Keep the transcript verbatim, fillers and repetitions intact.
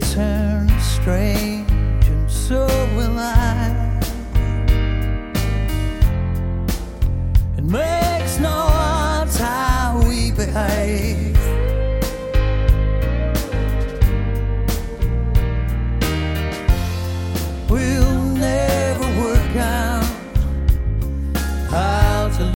turn strange, and so will I. And may